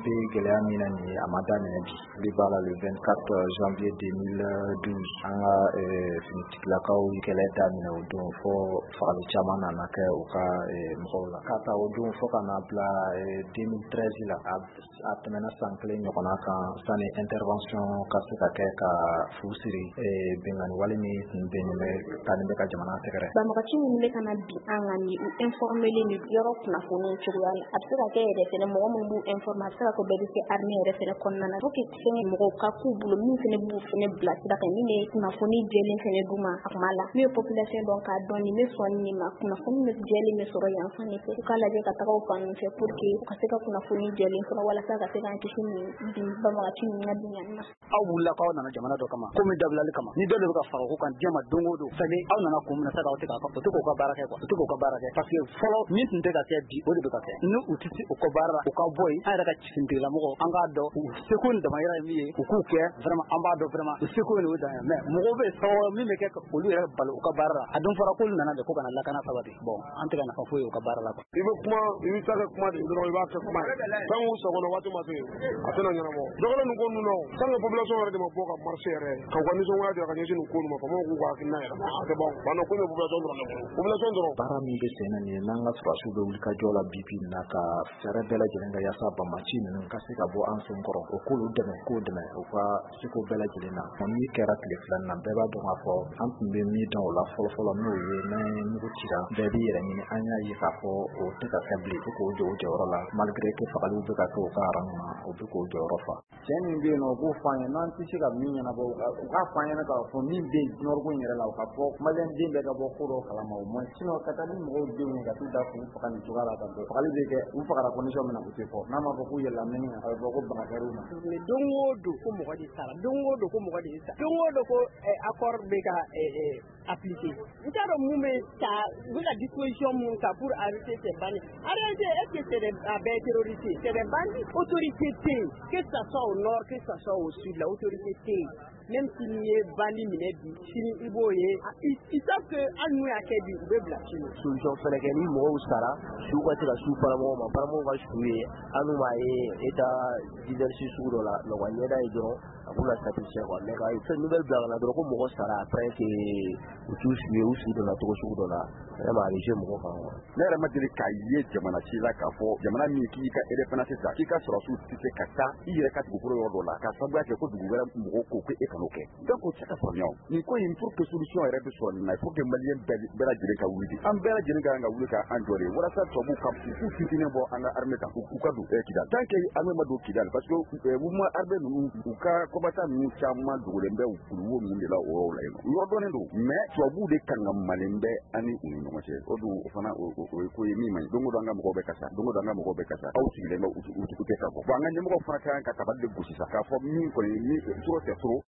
bɛ gɛlɛya min na nin ye a ma daminɛ bi b'a la le 24 janvier 2012 an ka finitigilakaw kɛlɛ daminɛ o don fɔ fagali caman nana kɛ u ka mɔgɔw la k'a ta o don fɔ ka na bila 2013 la a tɛmɛna san kelen ɲɔgɔnna kan sani intervention ka se ka kɛ ka fu siri bɛnkanni wale min tun bɛ ka jamana tɛgɛrɛ. Banbagaci minnu bɛ ka na bi an kan ni u informelen ni yɔrɔ kunnafoni cogoya la a bɛ se ka kɛ yɛrɛ fɛnɛ mɔgɔ min b'u informer a bɛ se ka kɛ bɛɛ bɛ se armée yɛrɛ fɛnɛ kɔnɔna na pour que fɛn mɔgɔw ka k'u bolo min fɛnɛ b'u fɛnɛ bila sira kan min bɛ kunnafoni jɛlen fɛnɛ d'u ma a kuma la n'u ye population dɔn k'a dɔn nin bɛ sɔn nin ma kunnafoni bɛ jɛlen bɛ sɔrɔ yan fan fɛ u k'a lajɛ ka taga u fan fɛ pour que u ka se ka kunnafoni jɛlen sɔrɔ walasa ka se k'an kisi nin banbagaci ninnu ka binganni ma. Aw wulila k'aw nana jamana dɔ kama ko min dabilali kama ni dɔ de bɛ ka fara ko kan diɲɛ ma don o don fɛn aw nana kun minɛ sa k'aw tɛ k'u ka baara kɛ quoi u tɛ k'u ka baara kɛ parce que fɔlɔ min tun tɛ ka kɛ bi o de bɛ ka kɛ ni u tɛ se u ka baara la u ka bɔ yen an yɛrɛ ka sintigilamɔgɔ an k'a dɔn u seko ni damayira ye min ye u k'u kɛ vraiment an b'a dɔn vraiment u seko ni o dan ye mais mɔgɔw bɛ sababu min bɛ kɛ olu yɛrɛ bali u ka baara la a dun fɔra k'olu nana de ko kana lakana sabati bon an tɛ ka nafa foyi u ka baara la quoi. I bɛ kuma i bɛ taa kɛ kuma de dɔrɔn i b'a kɛ kuma ye fɛn y'u sagona waati ma se a tɛna ɲɛnabɔ dɔgɔnin ninnu ko ninnu na tant que population yɛrɛ de ma bɔ ka marché yɛrɛ ka u ka nisɔngoya jira ka ɲɛsin nin ko ninnu ma faamaw k'u ka hakilina yɛrɛ a tɛ ban bana ko in ye population dɔrɔn de bolo population dɔrɔn. Baara min bɛ sen na nin ye n'an ka sɔrɔdasiw bɛ wuli ka jɔ la bi na ka fɛɛrɛ bɛɛ lajɛlen ka yaasa banbagaci ninnu ka se ka bɔ an sen kɔrɔ o k'olu dɛmɛ u ka seko bɛɛ lajɛlen na min kɛra tile filanin na bɛɛ b'a dɔn k'a fɔ an tun bɛ min dɔn o la fɔlɔfɔlɔ n'o ye n'an ye mugu cira bɛɛ b'i yɛrɛ ɲini an y'a ye k'a fɔ o tɛ ka kɛ bilen fo k'o jɔ o jɔyɔrɔ la malgré que fagaliw bɛ ka kɛ u ka rang na o bɛ k'o jɔyɔrɔ fa. Cɛ min bɛ yen nɔ u b'o fɔ an ye n'an tɛ se ka min ɲɛnabɔ u k'a fɔ an ɲɛna k'a fɔ min bɛ yen nɔrɔko in yɛrɛ la u ka bɔ maliyɛn den bɛɛ ka bɔ ko dɔw kalama o moins sinon ka taa ni mɔgɔw denw ye ka t'u da k'u faga nin cogoya la ka bɔ fagali bɛ kɛ u fagara condition min na u tɛ fɔ n'a ma fɔ k'u yɛlɛla mɛnni a bɛ fɔ ko bagakɛr'u ma. Don o don ko mɔgɔ de sara don o don ko mɔgɔ de sara don o don ko accord bɛ ka appliquer n t'a dɔn mun bɛ ta u bɛ ka disposition mun ta pour arrêter ces bandits arrêter est-ce que c'est des terroristes c'est des bandits autorité tɛ yen que ça soit au nord que ça soit au sud la autorité tɛ yen même si ni ye bandi minɛ bi sini i b'o ye ils savent que hali n'u y'a kɛ bi u bɛ bila sini. Solution fɛnɛ kɛ ni mɔgɔw sara su ka se ka su baramɔgɔw ma baramɔgɔw ka su ye an n'u b'a ye état leadership sugu dɔ la mɔgɔ ɲɛda ye dɔrɔn a b'u la satisfait quoi mais ka fɛn nouvelle bila ka na dɔrɔn ko mɔgɔ sara après que u t'u su ye u su dɔ la cogo sugu dɔ la vraiment a bɛ jouer mɔgɔ kan quoi. Ne yɛrɛ ma deli k'a ye jamana ci la k'a fɔ jamana min k'i ka indépendance ta k'i ka sɔrɔsiw tɛ se ka taa i yɛrɛ ka dugukolo yɔrɔ dɔ la k'a sababuya kɛ ko dugu wɛrɛ mɔgɔw ko e kan'o kɛ donc o tɛ se ka faamuya o nin ko in pour que solution yɛrɛ bɛ sɔrɔ nin na il faut que maliyɛn bɛɛ lajɛlen ka wuli an bɛɛ lajɛlen kan ka wuli k'an jɔ de walasa tubabuw ka k'u fitinin bɔ an ka armée kan u ka don Kidal tant que armée ma don Kidal parce que mouvement armé ninnu u ka combattant ninnu caman dogolen bɛ kuluwo ninnu de la o yɔrɔ la yen nɔ yɔrɔ dɔnnen don mais tubabuw de kangalen bɛ ani u ni ɲɔgɔn cɛ o don o fana o ye ko ye min man ɲi don o don an ka mɔgɔw bɛ kasa don o don an ka mɔgɔw bɛ kasa aw sigilen bɛ u tɛ ka bɔ bon an ka ɲɛmɔgɔw fana kan ka tabali de gosi sa k'a fɔ min kɔni ni trop c'est trop